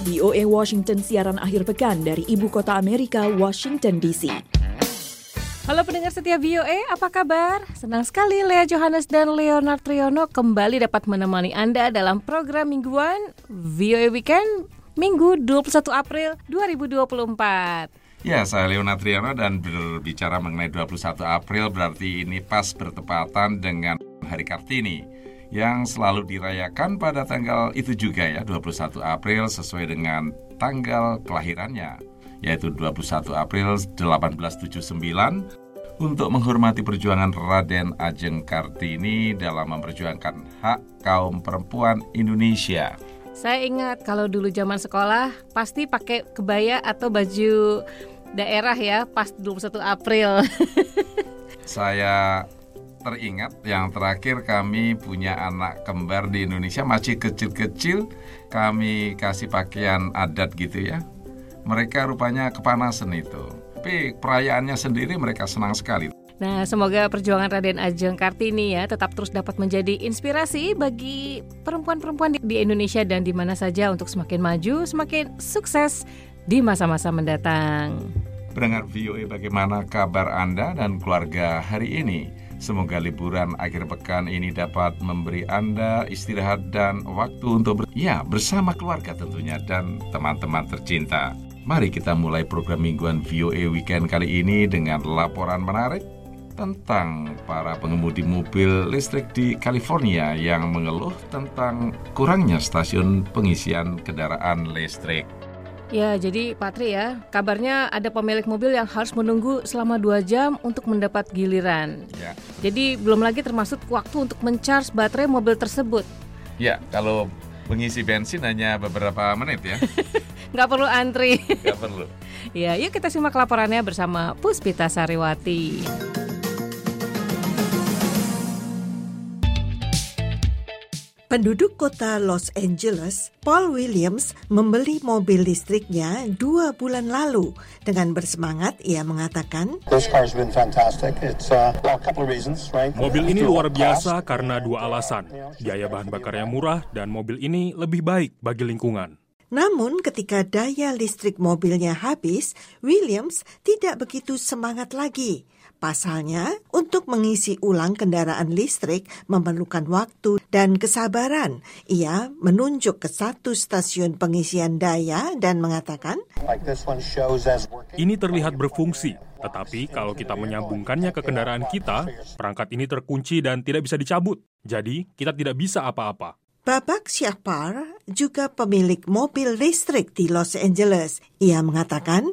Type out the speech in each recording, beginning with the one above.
VOA Washington siaran akhir pekan dari ibu kota Amerika, Washington DC. Halo pendengar setia VOA, apa kabar? Senang sekali Lea Johannes dan Leonard Triono kembali dapat menemani Anda dalam program mingguan VOA Weekend Minggu 21 April 2024. Ya, saya Leonard Triono dan berbicara mengenai 21 April berarti ini pas bertepatan dengan Hari Kartini yang selalu dirayakan pada tanggal itu juga ya, 21 April sesuai dengan tanggal kelahirannya, yaitu 21 April 1879 untuk menghormati perjuangan Raden Ajeng Kartini dalam memperjuangkan hak kaum perempuan Indonesia. Saya ingat kalau dulu zaman sekolah pasti pakai kebaya atau baju daerah ya pas 21 April. Saya teringat yang terakhir kami punya anak kembar di Indonesia masih kecil-kecil, kami kasih pakaian adat gitu ya. Mereka rupanya kepanasan itu, tapi perayaannya sendiri mereka senang sekali. Nah, semoga perjuangan Raden Ajeng Kartini ya tetap terus dapat menjadi inspirasi bagi perempuan-perempuan di Indonesia dan di mana saja untuk semakin maju, semakin sukses di masa-masa mendatang. Pendengar VOA, bagaimana kabar Anda dan keluarga hari ini? Semoga liburan akhir pekan ini dapat memberi Anda istirahat dan waktu untuk bersama keluarga tentunya dan teman-teman tercinta. Mari kita mulai program mingguan VOA Weekend kali ini dengan laporan menarik tentang para pengemudi mobil listrik di California yang mengeluh tentang kurangnya stasiun pengisian kendaraan listrik. Ya, jadi Patri ya, kabarnya ada pemilik mobil yang harus menunggu selama 2 jam untuk mendapat giliran. Ya. Jadi belum lagi termasuk waktu untuk mencharge baterai mobil tersebut. Ya, kalau mengisi bensin hanya beberapa menit ya. Nggak perlu antri. Nggak perlu. Ya, yuk kita simak laporannya bersama Puspita Sariwati. Penduduk kota Los Angeles, Paul Williams, membeli mobil listriknya 2 bulan lalu. Dengan bersemangat, ia mengatakan, mobil ini luar biasa karena 2 alasan. Biaya bahan bakarnya murah dan mobil ini lebih baik bagi lingkungan. Namun ketika daya listrik mobilnya habis, Williams tidak begitu semangat lagi. Pasalnya, untuk mengisi ulang kendaraan listrik memerlukan waktu dan kesabaran. Ia menunjuk ke satu stasiun pengisian daya dan mengatakan, ini terlihat berfungsi, tetapi kalau kita menyambungkannya ke kendaraan kita, perangkat ini terkunci dan tidak bisa dicabut. Jadi, kita tidak bisa apa-apa. Babak Syahpar juga pemilik mobil listrik di Los Angeles. Ia mengatakan,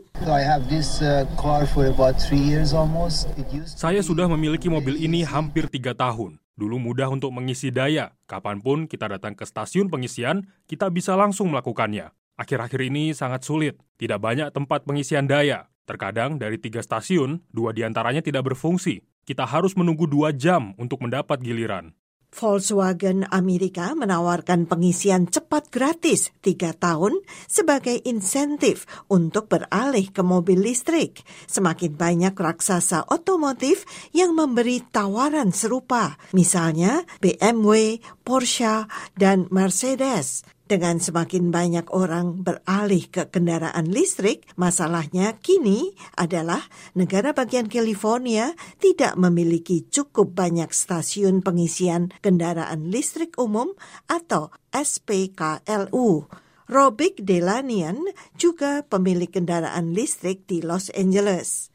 saya sudah memiliki mobil ini hampir 3 tahun. Dulu mudah untuk mengisi daya. Kapanpun kita datang ke stasiun pengisian, kita bisa langsung melakukannya. Akhir-akhir ini sangat sulit. Tidak banyak tempat pengisian daya. Terkadang dari 3 stasiun, 2 diantaranya tidak berfungsi. Kita harus menunggu 2 jam untuk mendapat giliran. Volkswagen Amerika menawarkan pengisian cepat gratis 3 tahun sebagai insentif untuk beralih ke mobil listrik. Semakin banyak raksasa otomotif yang memberi tawaran serupa, misalnya BMW, Porsche, dan Mercedes. Dengan semakin banyak orang beralih ke kendaraan listrik, masalahnya kini adalah negara bagian California tidak memiliki cukup banyak stasiun pengisian kendaraan listrik umum atau SPKLU. Robic Delanian juga pemilik kendaraan listrik di Los Angeles.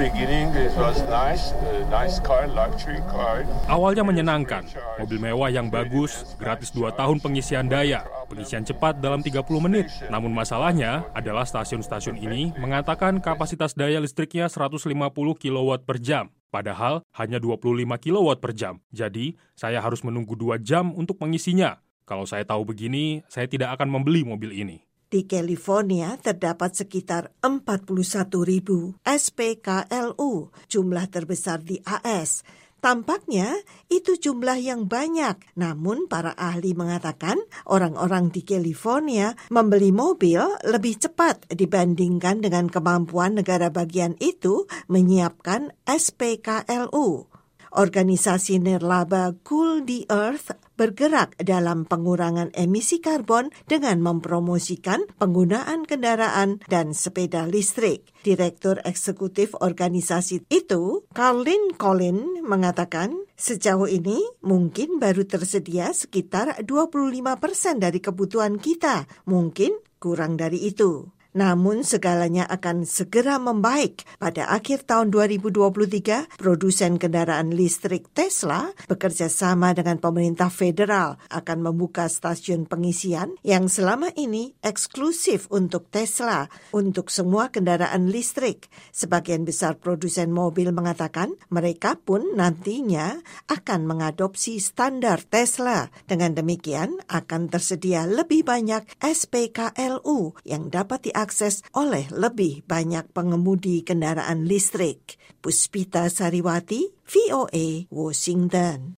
Awalnya menyenangkan, mobil mewah yang bagus, gratis 2 tahun pengisian daya, pengisian cepat dalam 30 menit. Namun masalahnya adalah stasiun-stasiun ini mengatakan kapasitas daya listriknya 150 kW per jam. Padahal hanya 25 kW per jam. Jadi, saya harus menunggu 2 jam untuk mengisinya. Kalau saya tahu begini, saya tidak akan membeli mobil ini. Di California terdapat sekitar 41.000 SPKLU, jumlah terbesar di AS. Tampaknya itu jumlah yang banyak, namun para ahli mengatakan orang-orang di California membeli mobil lebih cepat dibandingkan dengan kemampuan negara bagian itu menyiapkan SPKLU. Organisasi nirlaba Cool the Earth bergerak dalam pengurangan emisi karbon dengan mempromosikan penggunaan kendaraan dan sepeda listrik. Direktur Eksekutif organisasi itu, Carlin Collin, mengatakan sejauh ini mungkin baru tersedia sekitar 25% dari kebutuhan kita, mungkin kurang dari itu. Namun segalanya akan segera membaik. Pada akhir tahun 2023, produsen kendaraan listrik Tesla bekerja sama dengan pemerintah federal akan membuka stasiun pengisian yang selama ini eksklusif untuk Tesla untuk semua kendaraan listrik. Sebagian besar produsen mobil mengatakan mereka pun nantinya akan mengadopsi standar Tesla. Dengan demikian akan tersedia lebih banyak SPKLU yang dapat diakses oleh lebih banyak pengemudi kendaraan listrik. Puspita Sariwati, VOA, Washington.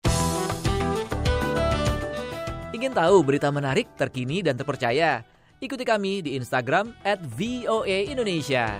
Ingin tahu berita menarik, terkini, dan terpercaya? Ikuti kami di Instagram @VOA Indonesia.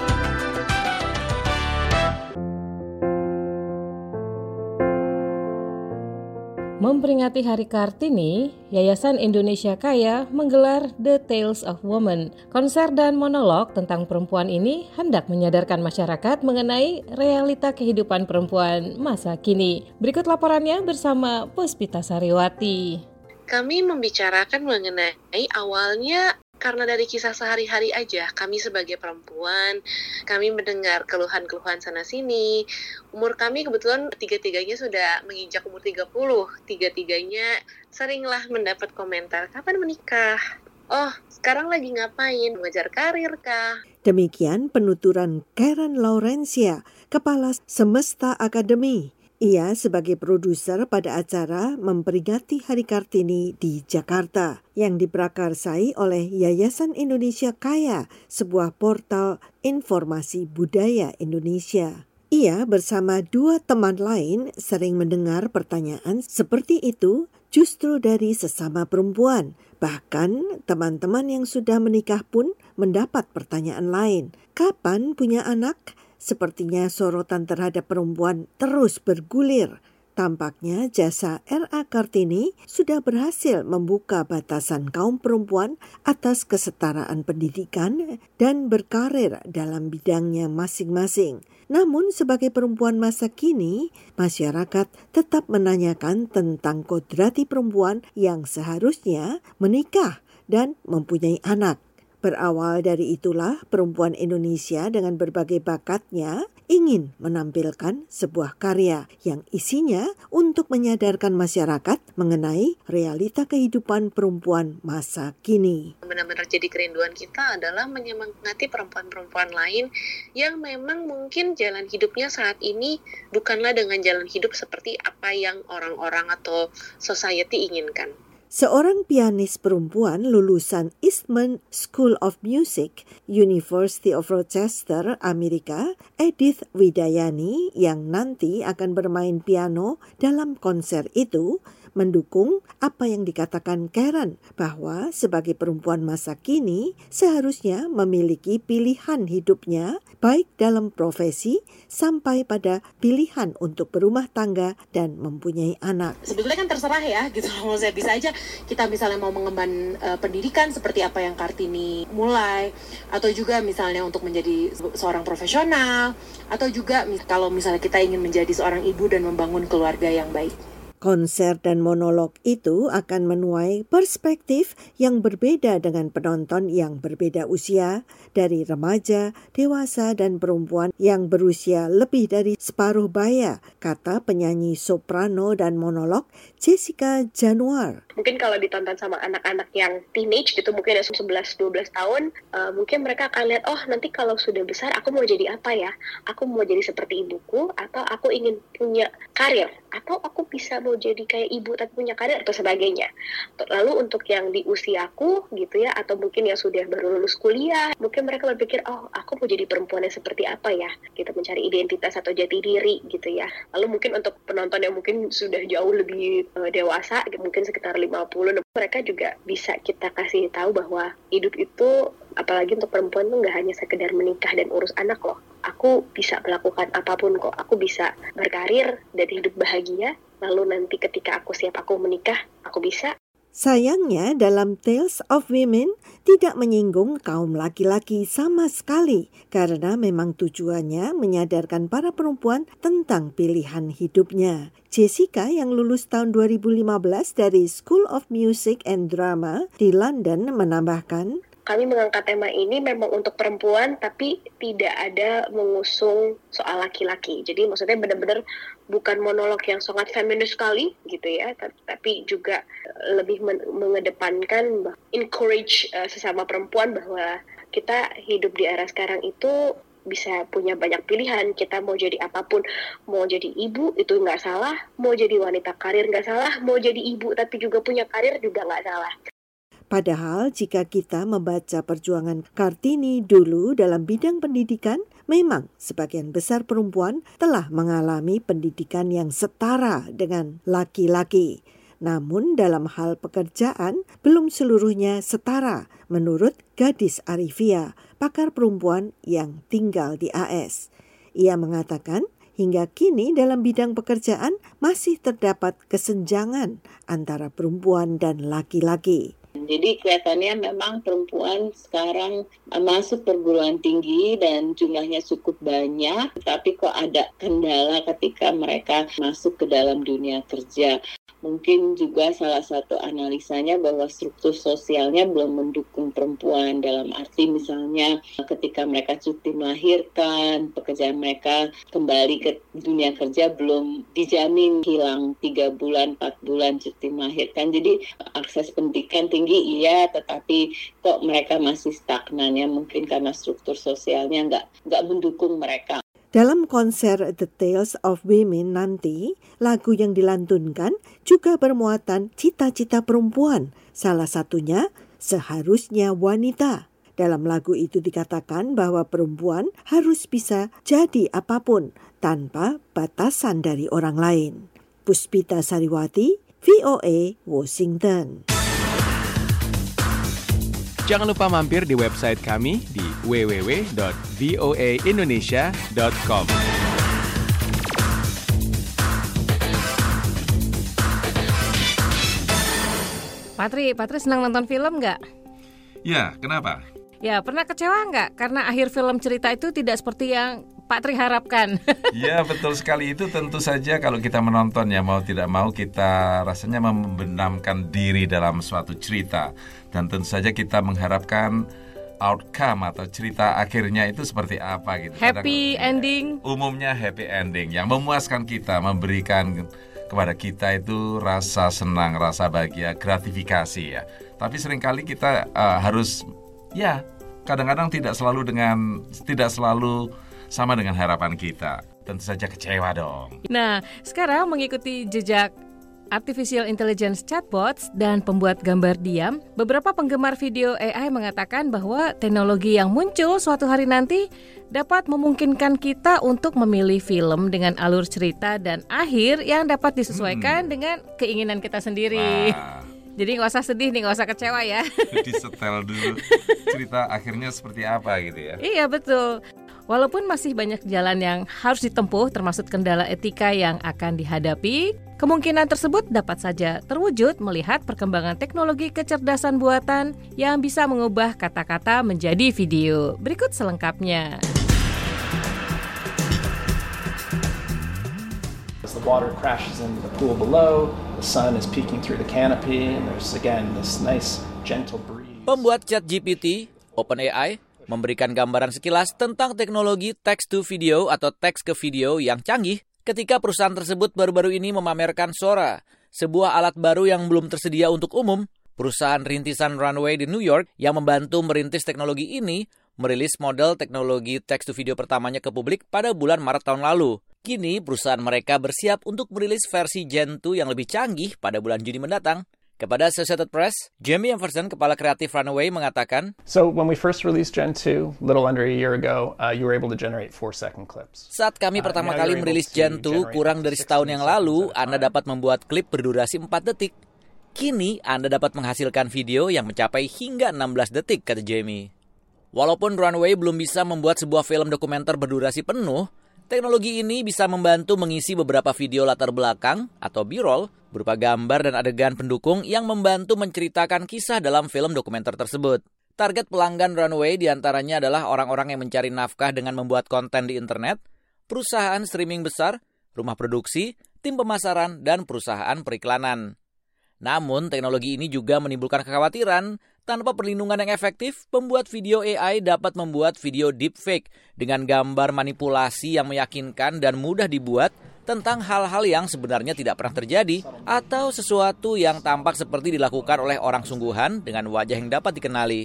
Memperingati Hari Kartini, Yayasan Indonesia Kaya menggelar The Tales of Women. Konser dan monolog tentang perempuan ini hendak menyadarkan masyarakat mengenai realita kehidupan perempuan masa kini. Berikut laporannya bersama Puspita Sariwati. Kami membicarakan mengenai awalnya karena dari kisah sehari-hari aja, kami sebagai perempuan, kami mendengar keluhan-keluhan sana-sini. Umur kami kebetulan tiga-tiganya sudah menginjak umur 30. Tiga-tiganya seringlah mendapat komentar, kapan menikah? Oh, sekarang lagi ngapain? Mengejar karir kah? Demikian penuturan Karen Laurencia, Kepala Semesta Akademi. Ia sebagai produser pada acara memperingati Hari Kartini di Jakarta yang diprakarsai oleh Yayasan Indonesia Kaya, sebuah portal informasi budaya Indonesia. Ia bersama dua teman lain sering mendengar pertanyaan seperti itu justru dari sesama perempuan. Bahkan teman-teman yang sudah menikah pun mendapat pertanyaan lain. Kapan punya anak? Sepertinya sorotan terhadap perempuan terus bergulir. Tampaknya jasa R.A. Kartini sudah berhasil membuka batasan kaum perempuan atas kesetaraan pendidikan dan berkarir dalam bidangnya masing-masing. Namun sebagai perempuan masa kini, masyarakat tetap menanyakan tentang kodrati perempuan yang seharusnya menikah dan mempunyai anak. Berawal dari itulah perempuan Indonesia dengan berbagai bakatnya ingin menampilkan sebuah karya yang isinya untuk menyadarkan masyarakat mengenai realita kehidupan perempuan masa kini. Benar-benar jadi kerinduan kita adalah menyemangati perempuan-perempuan lain yang memang mungkin jalan hidupnya saat ini bukanlah dengan jalan hidup seperti apa yang orang-orang atau society inginkan. Seorang pianis perempuan lulusan Eastman School of Music, University of Rochester, Amerika, Edith Widayani, yang nanti akan bermain piano dalam konser itu, mendukung apa yang dikatakan Karen, bahwa sebagai perempuan masa kini seharusnya memiliki pilihan hidupnya, baik dalam profesi sampai pada pilihan untuk berumah tangga dan mempunyai anak. Sebetulnya kan terserah ya, gitu. Mau saya bisa aja kita misalnya mau mengemban pendidikan seperti apa yang Kartini mulai, atau juga misalnya untuk menjadi seorang profesional, atau juga kalau misalnya kita ingin menjadi seorang ibu dan membangun keluarga yang baik. Konser dan monolog itu akan menuai perspektif yang berbeda dengan penonton yang berbeda usia, dari remaja, dewasa, dan perempuan yang berusia lebih dari separuh baya, kata penyanyi soprano dan monolog Jessica Januar. Mungkin kalau ditonton sama anak-anak yang teenage gitu, mungkin ada 11-12 tahun, mungkin mereka akan lihat, oh nanti kalau sudah besar aku mau jadi apa ya? Aku mau jadi seperti ibuku, atau aku ingin punya karir, atau aku bisa mau jadi kayak ibu tapi punya karir atau sebagainya. Lalu untuk yang di usiaku gitu ya, atau mungkin yang sudah baru lulus kuliah, mungkin mereka berpikir, oh aku mau jadi perempuannya seperti apa ya? Kita mencari identitas atau jati diri gitu ya. Lalu mungkin untuk penonton yang mungkin sudah jauh lebih dewasa, mungkin sekitar 50, mereka juga bisa kita kasih tahu bahwa hidup itu, apalagi untuk perempuan tuh nggak hanya sekedar menikah dan urus anak loh. Aku bisa melakukan apapun kok. Aku bisa berkarir dan hidup bahagia lalu nanti ketika aku siap aku menikah, aku bisa. Sayangnya dalam Tales of Women tidak menyinggung kaum laki-laki sama sekali karena memang tujuannya menyadarkan para perempuan tentang pilihan hidupnya. Jessica yang lulus tahun 2015 dari School of Music and Drama di London menambahkan, kami mengangkat tema ini memang untuk perempuan, tapi tidak ada mengusung soal laki-laki. Jadi maksudnya benar-benar bukan monolog yang sangat feminis sekali gitu ya, tapi juga lebih mengedepankan, encourage sesama perempuan bahwa kita hidup di era sekarang itu bisa punya banyak pilihan. Kita mau jadi apapun, mau jadi ibu itu nggak salah, mau jadi wanita karir nggak salah, mau jadi ibu tapi juga punya karir juga nggak salah. Padahal jika kita membaca perjuangan Kartini dulu dalam bidang pendidikan, memang sebagian besar perempuan telah mengalami pendidikan yang setara dengan laki-laki. Namun dalam hal pekerjaan, belum seluruhnya setara menurut Gadis Arifia, pakar perempuan yang tinggal di AS. Ia mengatakan, hingga kini dalam bidang pekerjaan masih terdapat kesenjangan antara perempuan dan laki-laki. Jadi kelihatannya memang perempuan sekarang masuk perguruan tinggi dan jumlahnya cukup banyak, tapi kok ada kendala ketika mereka masuk ke dalam dunia kerja. Mungkin juga salah satu analisanya bahwa struktur sosialnya belum mendukung perempuan, dalam arti misalnya ketika mereka cuti melahirkan, pekerjaan mereka kembali ke dunia kerja belum dijamin, hilang 3 bulan, 4 bulan cuti melahirkan. Jadi akses pendidikan tinggi iya, tetapi kok mereka masih stagnan ya, mungkin karena struktur sosialnya nggak mendukung mereka. Dalam konser The Tales of Women nanti, lagu yang dilantunkan juga bermuatan cita-cita perempuan. Salah satunya, Seharusnya Wanita. Dalam lagu itu dikatakan bahwa perempuan harus bisa jadi apapun tanpa batasan dari orang lain. Puspita Sariwati, VOA, Washington. Jangan lupa mampir di website kami di www.voaindonesia.com. Patri senang nonton film nggak? Ya, kenapa? Ya, pernah kecewa nggak? Karena akhir film cerita itu tidak seperti yang Pak Tri harapkan. Ya, betul sekali. Itu tentu saja kalau kita menonton ya, mau tidak mau kita rasanya membenamkan diri dalam suatu cerita. Dan tentu saja kita mengharapkan outcome atau cerita akhirnya itu seperti apa gitu. Happy ending. Umumnya happy ending yang memuaskan kita, memberikan kepada kita itu rasa senang, rasa bahagia, gratifikasi ya. Tapi seringkali kita harus ya kadang-kadang tidak selalu sama dengan harapan kita. Tentu saja kecewa dong. Nah, sekarang mengikuti jejak Artificial Intelligence chatbots dan pembuat gambar diam, beberapa penggemar video AI mengatakan bahwa teknologi yang muncul suatu hari nanti dapat memungkinkan kita untuk memilih film dengan alur cerita dan akhir yang dapat disesuaikan dengan keinginan kita sendiri. Wah. Jadi nggak usah sedih nih, nggak usah kecewa ya. Disetel dulu cerita akhirnya seperti apa gitu ya. Iya betul. Walaupun masih banyak jalan yang harus ditempuh termasuk kendala etika yang akan dihadapi, kemungkinan tersebut dapat saja terwujud melihat perkembangan teknologi kecerdasan buatan yang bisa mengubah kata-kata menjadi video. Berikut selengkapnya. As the water crashes into the pool below, the sun is peeking through the canopy, and there's again this nice gentle breeze. Pembuat ChatGPT, OpenAI, memberikan gambaran sekilas tentang teknologi text to video atau teks ke video yang canggih ketika perusahaan tersebut baru-baru ini memamerkan Sora, sebuah alat baru yang belum tersedia untuk umum. Perusahaan rintisan Runway di New York yang membantu merintis teknologi ini merilis model teknologi text to video pertamanya ke publik pada bulan Maret tahun lalu. Kini perusahaan mereka bersiap untuk merilis versi Gen 2 yang lebih canggih pada bulan Juni mendatang. Kepada Associated Press, Jamie Everson, kepala kreatif Runway, mengatakan, So when we first released Gen 2, little under a year ago, you were able to generate 4-second clips. Saat kami pertama kali merilis Gen 2 kurang dari setahun yang lalu, Anda dapat membuat klip berdurasi 4 detik. Kini Anda dapat menghasilkan video yang mencapai hingga 16 detik, kata Jamie. Walaupun Runway belum bisa membuat sebuah film dokumenter berdurasi penuh, Teknologi ini bisa membantu mengisi beberapa video latar belakang atau B-roll berupa gambar dan adegan pendukung yang membantu menceritakan kisah dalam film dokumenter tersebut. Target pelanggan Runway diantaranya adalah orang-orang yang mencari nafkah dengan membuat konten di internet, perusahaan streaming besar, rumah produksi, tim pemasaran, dan perusahaan periklanan. Namun, teknologi ini juga menimbulkan kekhawatiran. Tanpa perlindungan yang efektif, pembuat video AI dapat membuat video deepfake dengan gambar manipulasi yang meyakinkan dan mudah dibuat tentang hal-hal yang sebenarnya tidak pernah terjadi atau sesuatu yang tampak seperti dilakukan oleh orang sungguhan dengan wajah yang dapat dikenali.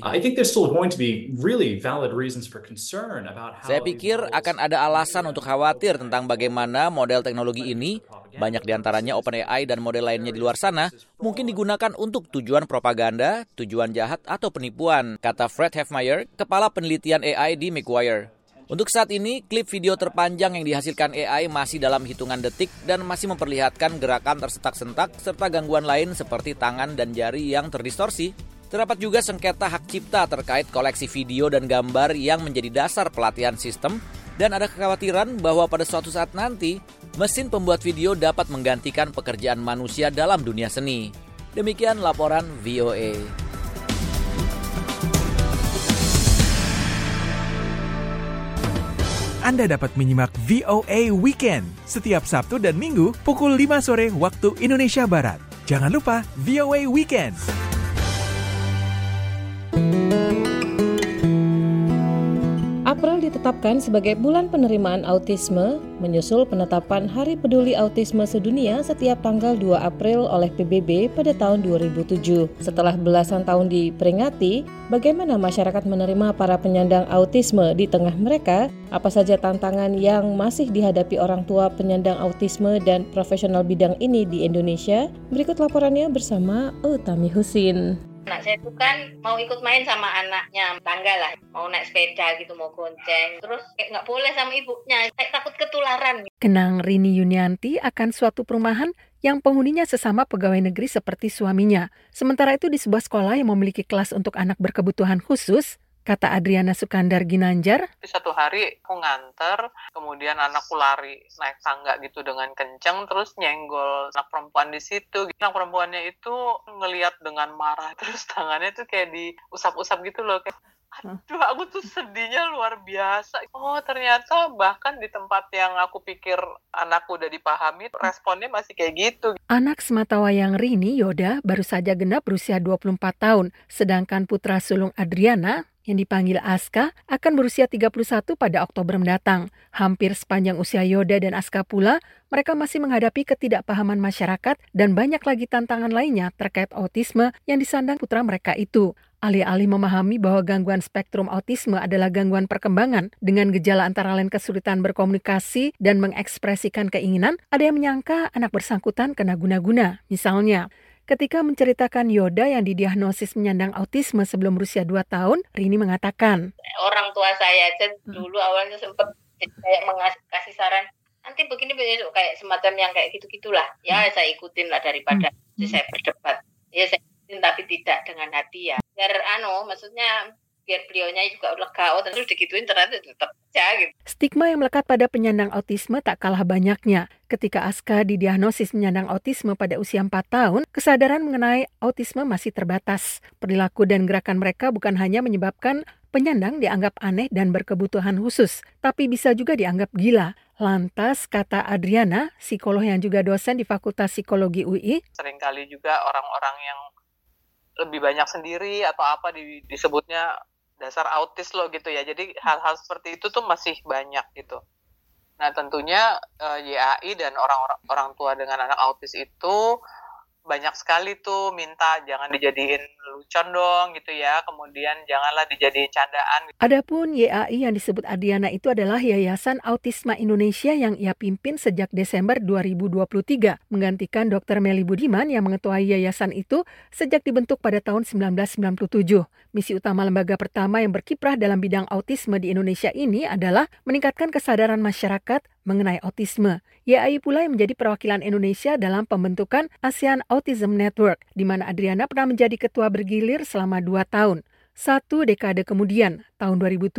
Saya pikir akan ada alasan untuk khawatir tentang bagaimana model teknologi ini, banyak diantaranya OpenAI dan model lainnya di luar sana, mungkin digunakan untuk tujuan propaganda, tujuan jahat, atau penipuan, kata Fred Heffmeyer, kepala penelitian AI di Macquarie. Untuk saat ini, klip video terpanjang yang dihasilkan AI masih dalam hitungan detik dan masih memperlihatkan gerakan tersentak-sentak serta gangguan lain seperti tangan dan jari yang terdistorsi. Terdapat juga sengketa hak cipta terkait koleksi video dan gambar yang menjadi dasar pelatihan sistem dan ada kekhawatiran bahwa pada suatu saat nanti, mesin pembuat video dapat menggantikan pekerjaan manusia dalam dunia seni. Demikian laporan VOA. Anda dapat menyimak VOA Weekend setiap Sabtu dan Minggu pukul 5 sore waktu Indonesia Barat. Jangan lupa VOA Weekend. April ditetapkan sebagai bulan penerimaan autisme, menyusul penetapan Hari Peduli Autisme Sedunia setiap tanggal 2 April oleh PBB pada tahun 2007. Setelah belasan tahun diperingati, bagaimana masyarakat menerima para penyandang autisme di tengah mereka? Apa saja tantangan yang masih dihadapi orang tua penyandang autisme dan profesional bidang ini di Indonesia? Berikut laporannya bersama Utami Husin. Anak saya itu kan mau ikut main sama anaknya tangga lah, mau naik sepeda gitu, mau gonceng, terus nggak boleh sama ibunya, saya takut ketularan. Kenang Rini Yunianti akan suatu perumahan yang penghuninya sesama pegawai negeri seperti suaminya. Sementara itu di sebuah sekolah yang memiliki kelas untuk anak berkebutuhan khusus, kata Adriana Sukandar Ginanjar. Satu hari aku nganter, kemudian anakku lari naik tangga gitu dengan kencang, terus nyenggol anak perempuan di situ. Anak perempuannya itu ngelihat dengan marah, terus tangannya tuh kayak diusap-usap gitu loh. Kayak, aduh, aku tuh sedihnya luar biasa. Oh, ternyata bahkan di tempat yang aku pikir anakku udah dipahami, responnya masih kayak gitu. Anak sematawayang Rini, Yoda, baru saja genap berusia 24 tahun, sedangkan putra sulung Adriana, yang dipanggil Aska, akan berusia 31 pada Oktober mendatang. Hampir sepanjang usia Yoda dan Aska pula, mereka masih menghadapi ketidakpahaman masyarakat dan banyak lagi tantangan lainnya terkait autisme yang disandang putra mereka itu. Alih-alih memahami bahwa gangguan spektrum autisme adalah gangguan perkembangan dengan gejala antara lain kesulitan berkomunikasi dan mengekspresikan keinginan, ada yang menyangka anak bersangkutan kena guna-guna. Misalnya, ketika menceritakan Yoda yang didiagnosis menyandang autisme sebelum berusia 2 tahun, Rini mengatakan, orang tua saya aja dulu awalnya sempat kayak kasih saran, nanti begini kayak semacam yang kayak gitu-gitulah. Ya saya ikutin lah daripada saya berdebat. Ya saya ikutin tapi tidak dengan hati ya. Biar maksudnya biar beliaunya juga lega, terus digituin ternyata tetap aja gitu. Stigma yang melekat pada penyandang autisme tak kalah banyaknya. Ketika Aska didiagnosis menyandang autisme pada usia 4 tahun, kesadaran mengenai autisme masih terbatas. Perilaku dan gerakan mereka bukan hanya menyebabkan penyandang dianggap aneh dan berkebutuhan khusus, tapi bisa juga dianggap gila. Lantas, kata Adriana, psikolog yang juga dosen di Fakultas Psikologi UI, seringkali juga orang-orang yang lebih banyak sendiri atau apa disebutnya dasar autis lo gitu ya. Jadi hal-hal seperti itu tuh masih banyak gitu. Nah tentunya YAI dan orang tua dengan anak autis itu banyak sekali tuh minta jangan dijadiin lelucon dong gitu ya. Kemudian janganlah dijadiin candaan. Adapun YAI yang disebut Adriana itu adalah Yayasan Autisme Indonesia yang ia pimpin sejak Desember 2023. Menggantikan Dr. Meli Budiman yang mengetuai yayasan itu sejak dibentuk pada tahun 1997. Misi utama lembaga pertama yang berkiprah dalam bidang autisme di Indonesia ini adalah meningkatkan kesadaran masyarakat mengenai autisme. YAI pula yang menjadi perwakilan Indonesia dalam pembentukan ASEAN Autism Network, di mana Adriana pernah menjadi ketua bergilir selama 2 tahun. 1 dekade kemudian, tahun 2007,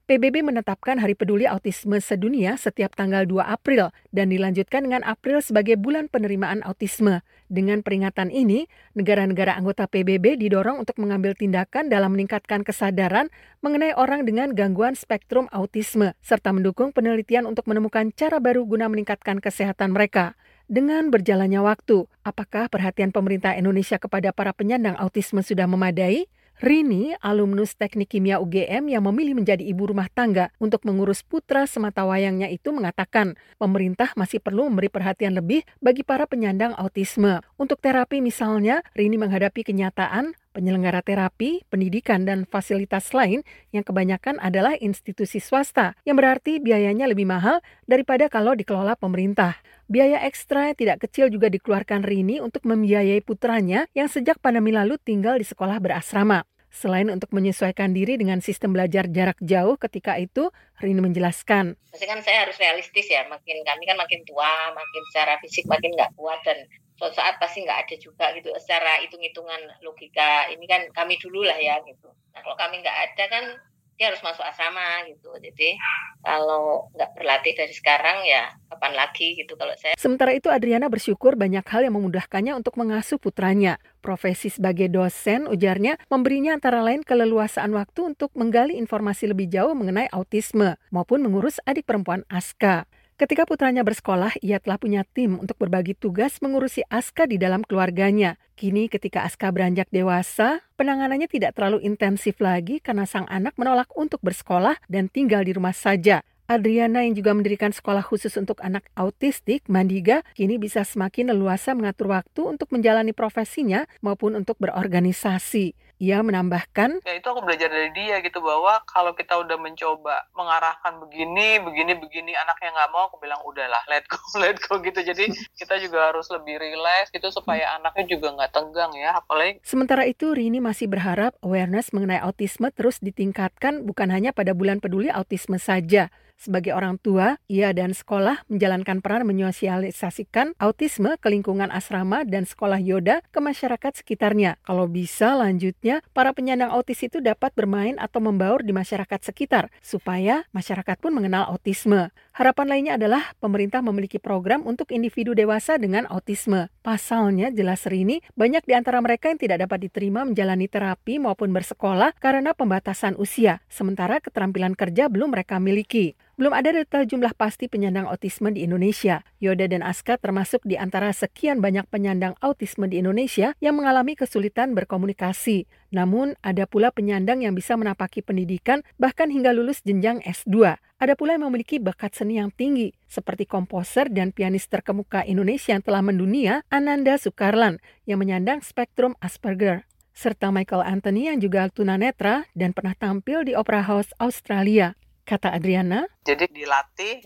PBB menetapkan Hari Peduli Autisme Sedunia setiap tanggal 2 April dan dilanjutkan dengan April sebagai bulan penerimaan autisme. Dengan peringatan ini, negara-negara anggota PBB didorong untuk mengambil tindakan dalam meningkatkan kesadaran mengenai orang dengan gangguan spektrum autisme, serta mendukung penelitian untuk menemukan cara baru guna meningkatkan kesehatan mereka. Dengan berjalannya waktu, apakah perhatian pemerintah Indonesia kepada para penyandang autisme sudah memadai? Rini, alumnus Teknik Kimia UGM yang memilih menjadi ibu rumah tangga untuk mengurus putra sematawayangnya itu mengatakan pemerintah masih perlu memberi perhatian lebih bagi para penyandang autisme. Untuk terapi misalnya, Rini menghadapi kenyataan penyelenggara terapi, pendidikan, dan fasilitas lain yang kebanyakan adalah institusi swasta, yang berarti biayanya lebih mahal daripada kalau dikelola pemerintah. Biaya ekstra yang tidak kecil juga dikeluarkan Rini untuk membiayai putranya yang sejak pandemi lalu tinggal di sekolah berasrama. Selain untuk menyesuaikan diri dengan sistem belajar jarak jauh ketika itu, Rini menjelaskan. Pasti kan saya harus realistis ya, kami kan makin tua, makin secara fisik makin nggak kuat dan suatu saat pasti nggak ada juga gitu secara hitung-hitungan logika. Ini kan kami dulu lah ya gitu. Nah kalau kami nggak ada kan dia harus masuk asrama gitu. Jadi kalau nggak berlatih dari sekarang ya kapan lagi gitu kalau saya. Sementara itu Adriana bersyukur banyak hal yang memudahkannya untuk mengasuh putranya. Profesi sebagai dosen, ujarnya, memberinya antara lain keleluasaan waktu untuk menggali informasi lebih jauh mengenai autisme maupun mengurus adik perempuan Aska. Ketika putranya bersekolah, ia telah punya tim untuk berbagi tugas mengurusi Aska di dalam keluarganya. Kini ketika Aska beranjak dewasa, penanganannya tidak terlalu intensif lagi karena sang anak menolak untuk bersekolah dan tinggal di rumah saja. Adriana yang juga mendirikan sekolah khusus untuk anak autistik, Mandiga, kini bisa semakin leluasa mengatur waktu untuk menjalani profesinya maupun untuk berorganisasi. Ia menambahkan, ya itu aku belajar dari dia gitu, bahwa kalau kita udah mencoba mengarahkan begini, anaknya nggak mau, aku bilang udahlah, let go gitu. Jadi kita juga harus lebih rileks gitu supaya anaknya juga nggak tegang ya, apalagi. Sementara itu, Rini masih berharap awareness mengenai autisme terus ditingkatkan bukan hanya pada bulan peduli autisme saja. Sebagai orang tua, ia dan sekolah menjalankan peran menyosialisasikan autisme ke lingkungan asrama dan sekolah Yoda ke masyarakat sekitarnya. Kalau bisa, lanjutnya, para penyandang autis itu dapat bermain atau membaur di masyarakat sekitar, supaya masyarakat pun mengenal autisme. Harapan lainnya adalah pemerintah memiliki program untuk individu dewasa dengan autisme. Pasalnya, jelas Rini, banyak di antara mereka yang tidak dapat diterima menjalani terapi maupun bersekolah karena pembatasan usia, sementara keterampilan kerja belum mereka miliki. Belum ada detail jumlah pasti penyandang autisme di Indonesia. Yoda dan Aska termasuk di antara sekian banyak penyandang autisme di Indonesia yang mengalami kesulitan berkomunikasi. Namun, ada pula penyandang yang bisa menapaki pendidikan bahkan hingga lulus jenjang S2. Ada pula yang memiliki bakat seni yang tinggi, seperti komposer dan pianis terkemuka Indonesia yang telah mendunia, Ananda Soekarlan, yang menyandang spektrum Asperger, serta Michael Anthony yang juga tunanetra dan pernah tampil di Opera House Australia. Kata Adriana, jadi dilatih,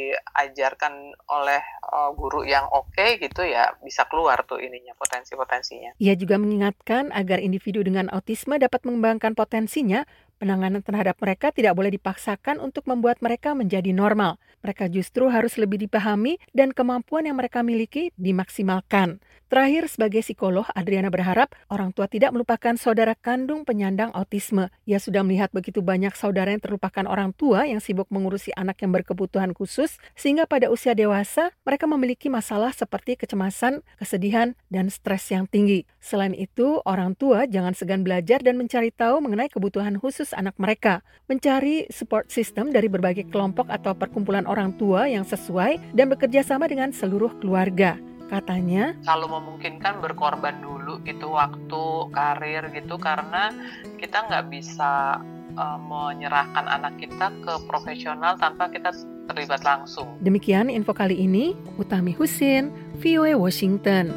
diajarkan oleh guru yang oke gitu ya, bisa keluar tuh potensi-potensinya. Ia juga mengingatkan agar individu dengan autisme dapat mengembangkan potensinya. Penanganan terhadap mereka tidak boleh dipaksakan untuk membuat mereka menjadi normal. Mereka justru harus lebih dipahami dan kemampuan yang mereka miliki dimaksimalkan. Terakhir, sebagai psikolog, Adriana berharap orang tua tidak melupakan saudara kandung penyandang autisme. Ia sudah melihat begitu banyak saudara yang terlupakan orang tua yang sibuk mengurusi anak yang berkebutuhan khusus, sehingga pada usia dewasa mereka memiliki masalah seperti kecemasan, kesedihan, dan stres yang tinggi. Selain itu, orang tua jangan segan belajar dan mencari tahu mengenai kebutuhan khusus anak mereka. Mencari support system dari berbagai kelompok atau perkumpulan orang tua yang sesuai dan bekerja sama dengan seluruh keluarga. Katanya, kalau memungkinkan berkorban dulu gitu waktu, karir gitu, karena kita nggak bisa menyerahkan anak kita ke profesional tanpa kita terlibat langsung. Demikian info kali ini, Utami Husin, VOA Washington.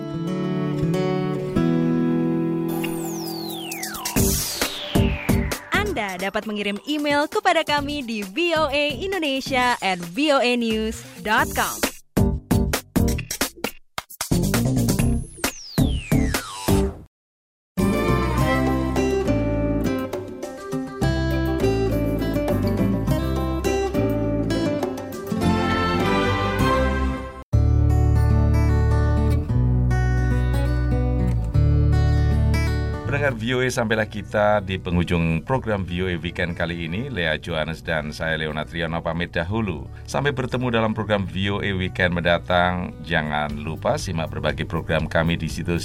Anda dapat mengirim email kepada kami di voaindonesia@voanews.com. Pendengar VOA, sampailah kita di penghujung program VOA Weekend kali ini. Lea Johannes dan saya Leonard Triono pamit dahulu. Sampai bertemu dalam program VOA Weekend mendatang. Jangan lupa simak berbagai program kami di situs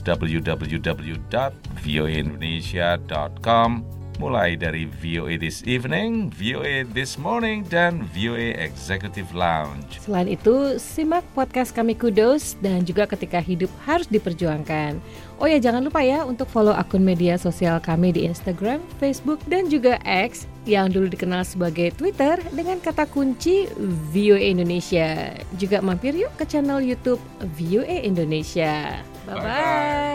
www.voaindonesia.com. Mulai dari VOA This Evening, VOA This Morning, dan VOA Executive Lounge. Selain itu, simak podcast kami Kudos dan juga Ketika Hidup Harus Diperjuangkan. Oh ya, jangan lupa ya untuk follow akun media sosial kami di Instagram, Facebook, dan juga X yang dulu dikenal sebagai Twitter dengan kata kunci VOA Indonesia. Juga mampir yuk ke channel YouTube VOA Indonesia. Bye-bye.